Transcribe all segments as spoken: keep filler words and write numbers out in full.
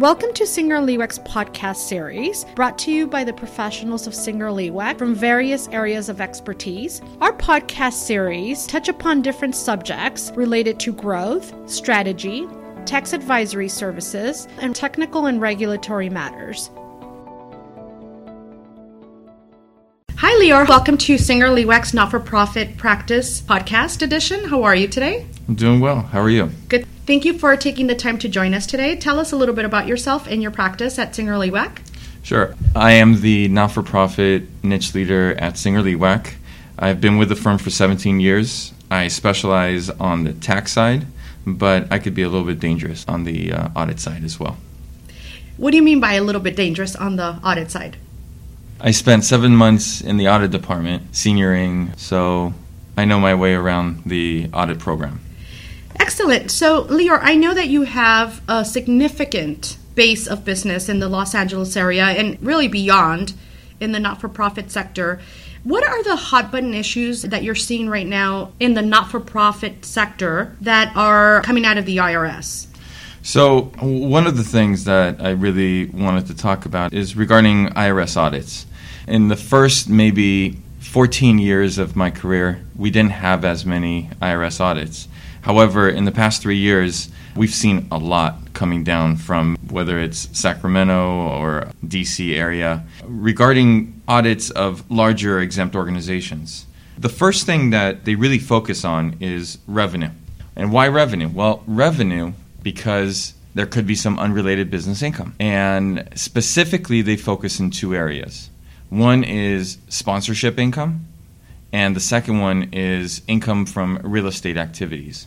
Welcome to Singer Liwac's podcast series, brought to you by the professionals of Singer Liwac from various areas of expertise. Our podcast series touch upon different subjects related to growth, strategy, tax advisory services, and technical and regulatory matters. Hi, Lior. Welcome to Singer Liwac's Not-for-Profit Practice Podcast Edition. How are you today? I'm doing well. How are you? Good. Thank you for taking the time to join us today. Tell us a little bit about yourself and your practice at Singer Liwac. Sure. I am the not-for-profit niche leader at Singer Liwac. I've been with the firm for seventeen years. I specialize on the tax side, but I could be a little bit dangerous on the uh, audit side as well. What do you mean by a little bit dangerous on the audit side? I spent seven months in the audit department, senioring, so I know my way around the audit program. Excellent. So, Lior, I know that you have a significant base of business in the Los Angeles area and really beyond in the not-for-profit sector. What are the hot-button issues that you're seeing right now in the not-for-profit sector that are coming out of the I R S? So one of the things that I really wanted to talk about is regarding I R S audits. In the first maybe fourteen years of my career, we didn't have as many I R S audits. However, in the past three years, we've seen a lot coming down from whether it's Sacramento or D C area regarding audits of larger exempt organizations. The first thing that they really focus on is revenue. And why revenue? Well, revenue because there could be some unrelated business income. And specifically, they focus in two areas. One is sponsorship income, and the second one is income from real estate activities.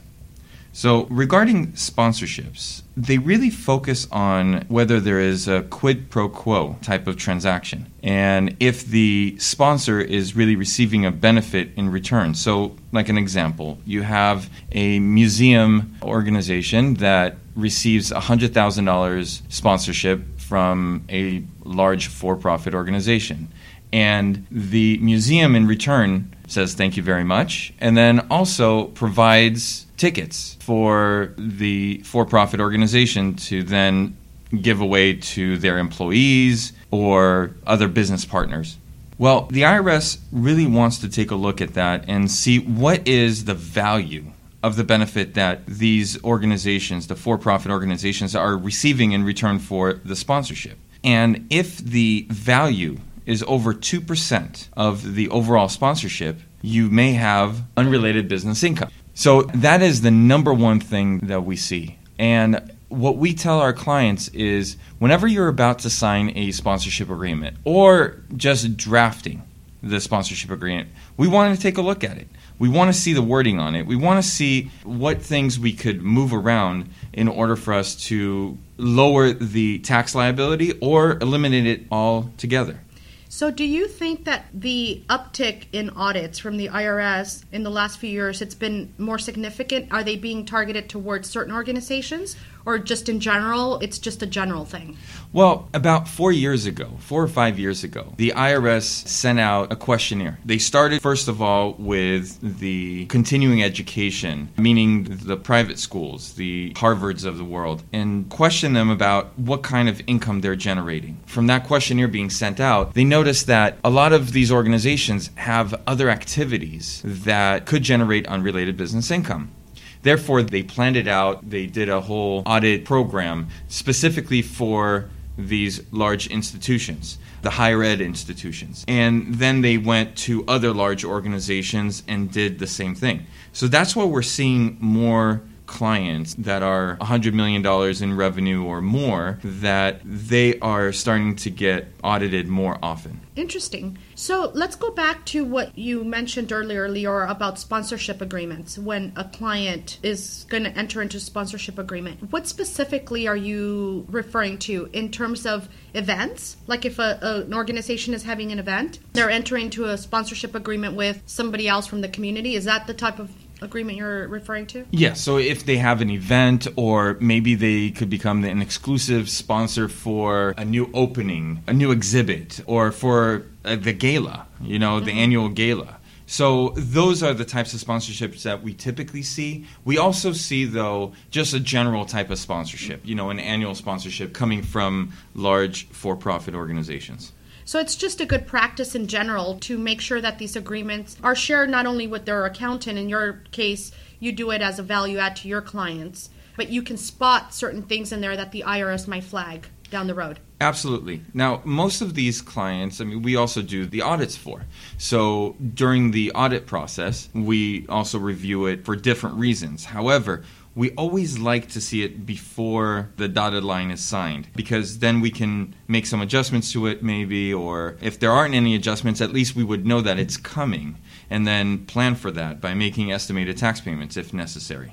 So regarding sponsorships, they really focus on whether there is a quid pro quo type of transaction and if the sponsor is really receiving a benefit in return. So like an example, you have a museum organization that receives one hundred thousand dollars sponsorship from a large for-profit organization. And the museum in return says thank you very much, and then also provides tickets for the for-profit organization to then give away to their employees or other business partners. Well, the I R S really wants to take a look at that and see what is the value of the benefit that these organizations, the for-profit organizations, are receiving in return for the sponsorship. And if the value is over two percent of the overall sponsorship, you may have unrelated business income. So that is the number one thing that we see. And what we tell our clients is whenever you're about to sign a sponsorship agreement or just drafting the sponsorship agreement, we want to take a look at it. We want to see the wording on it. We want to see what things we could move around in order for us to lower the tax liability or eliminate it altogether. So do you think that the uptick in audits from the I R S in the last few years, it's been more significant? Are they being targeted towards certain organizations or just in general, it's just a general thing? Well, about four years ago, four or five years ago, the I R S sent out a questionnaire. They started, first of all, with the continuing education, meaning the private schools, the Harvards of the world, and questioned them about what kind of income they're generating. From that questionnaire being sent out, they noticed that a lot of these organizations have other activities that could generate unrelated business income. Therefore, they planned it out. They did a whole audit program specifically for these large institutions, the higher ed institutions. And then they went to other large organizations and did the same thing. So that's why we're seeing more clients that are one hundred million dollars in revenue or more, that they are starting to get audited more often. Interesting. So let's go back to what you mentioned earlier, Lior, about sponsorship agreements. When a client is going to enter into a sponsorship agreement, what specifically are you referring to in terms of events? Like if a, a, an organization is having an event, they're entering into a sponsorship agreement with somebody else from the community. Is that the type of agreement you're referring to? Yeah, so if they have an event or maybe they could become an exclusive sponsor for a new opening, a new exhibit, or for uh, the gala, you know, mm-hmm. the annual gala. So those are the types of sponsorships that we typically see. We also see, though, just a general type of sponsorship, you know, an annual sponsorship coming from large for-profit organizations. So it's just a good practice in general to make sure that these agreements are shared not only with their accountant. In your case, you do it as a value add to your clients, but you can spot certain things in there that the I R S might flag down the road. Absolutely. Now, most of these clients, I mean, we also do the audits for. So during the audit process, we also review it for different reasons. However, we always like to see it before the dotted line is signed, because then we can make some adjustments to it maybe, or if there aren't any adjustments, at least we would know that it's coming and then plan for that by making estimated tax payments if necessary.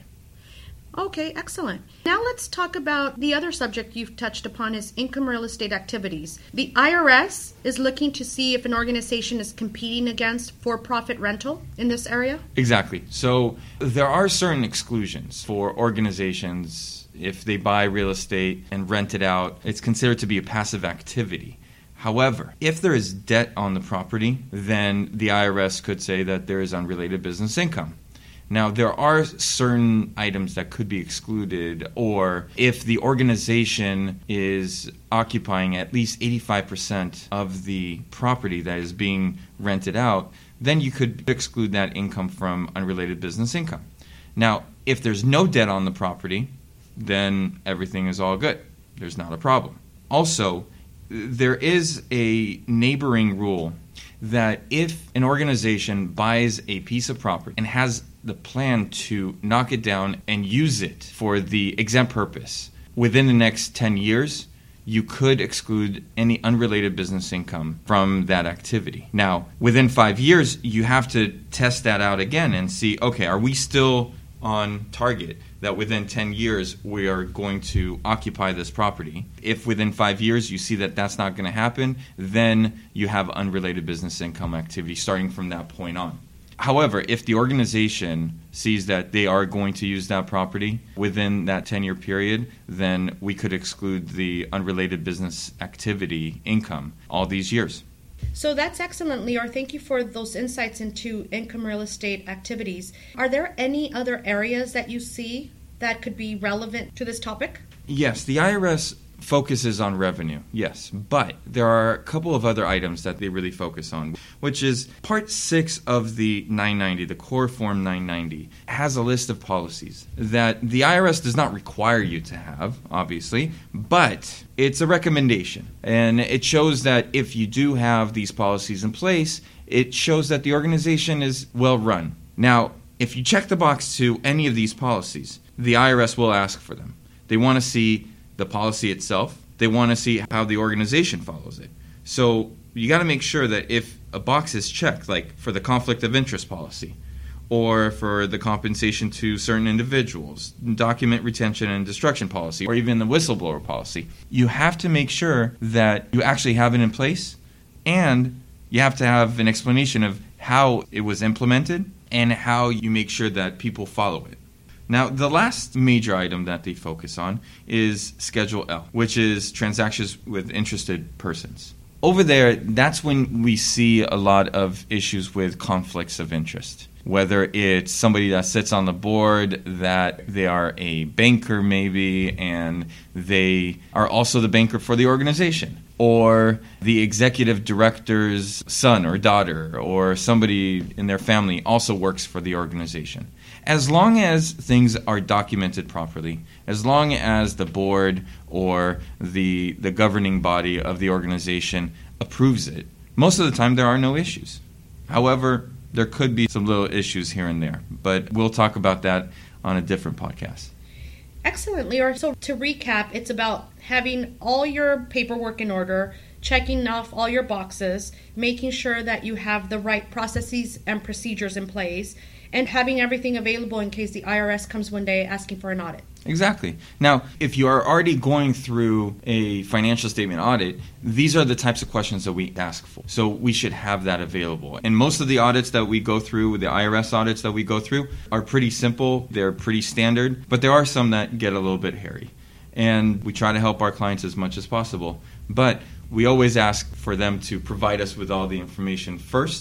Okay, excellent. Now let's talk about the other subject you've touched upon is income real estate activities. The I R S is looking to see if an organization is competing against for-profit rental in this area? Exactly. So there are certain exclusions for organizations. If they buy real estate and rent it out, it's considered to be a passive activity. However, if there is debt on the property, then the I R S could say that there is unrelated business income. Now, there are certain items that could be excluded, or if the organization is occupying at least eighty-five percent of the property that is being rented out, then you could exclude that income from unrelated business income. Now, if there's no debt on the property, then everything is all good. There's not a problem. Also, there is a neighboring rule that if an organization buys a piece of property and has the plan to knock it down and use it for the exempt purpose within the next ten years, you could exclude any unrelated business income from that activity. Now, within five years, you have to test that out again and see, okay, are we still on target that within ten years we are going to occupy this property? If within five years you see that that's not going to happen, then you have unrelated business income activity starting from that point on. However, if the organization sees that they are going to use that property within that ten-year period, then we could exclude the unrelated business activity income all these years. So that's excellent, Lior. Thank you for those insights into income real estate activities. Are there any other areas that you see that could be relevant to this topic? Yes, the I R S focuses on revenue, yes, but there are a couple of other items that they really focus on, which is Part six of the nine ninety, the Core Form nine ninety, has a list of policies that the I R S does not require you to have, obviously, but it's a recommendation. And it shows that if you do have these policies in place, it shows that the organization is well run. Now, if you check the box to any of these policies, the I R S will ask for them. They want to see the policy itself. They want to see how the organization follows it. So you got to make sure that if a box is checked, like for the conflict of interest policy, or for the compensation to certain individuals, document retention and destruction policy, or even the whistleblower policy, you have to make sure that you actually have it in place, and you have to have an explanation of how it was implemented and how you make sure that people follow it. Now, the last major item that they focus on is Schedule L, which is transactions with interested persons. Over there, that's when we see a lot of issues with conflicts of interest. Whether it's somebody that sits on the board, that they are a banker maybe, and they are also the banker for the organization, or the executive director's son or daughter, or somebody in their family also works for the organization. As long as things are documented properly, as long as the board or the the governing body of the organization approves it, most of the time there are no issues. However, there could be some little issues here and there, but we'll talk about that on a different podcast. Excellent, Lior. So to recap, it's about having all your paperwork in order, checking off all your boxes, making sure that you have the right processes and procedures in place, and having everything available in case the I R S comes one day asking for an audit. Exactly. Now, if you are already going through a financial statement audit, these are the types of questions that we ask for. So we should have that available. And most of the audits that we go through, the I R S audits that we go through, are pretty simple. They're pretty standard. But there are some that get a little bit hairy. And we try to help our clients as much as possible. But we always ask for them to provide us with all the information first,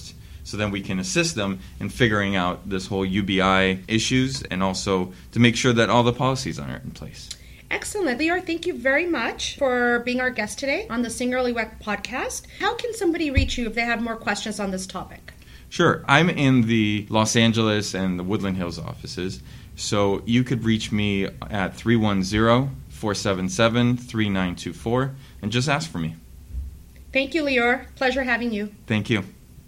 So then we can assist them in figuring out this whole U B I issues and also to make sure that all the policies are in place. Excellent. Lior, thank you very much for being our guest today on the Sing Early Weck podcast. How can somebody reach you if they have more questions on this topic? Sure. I'm in the Los Angeles and the Woodland Hills offices, so you could reach me at three one zero, four seven seven, three nine two four and just ask for me. Thank you, Lior. Pleasure having you. Thank you.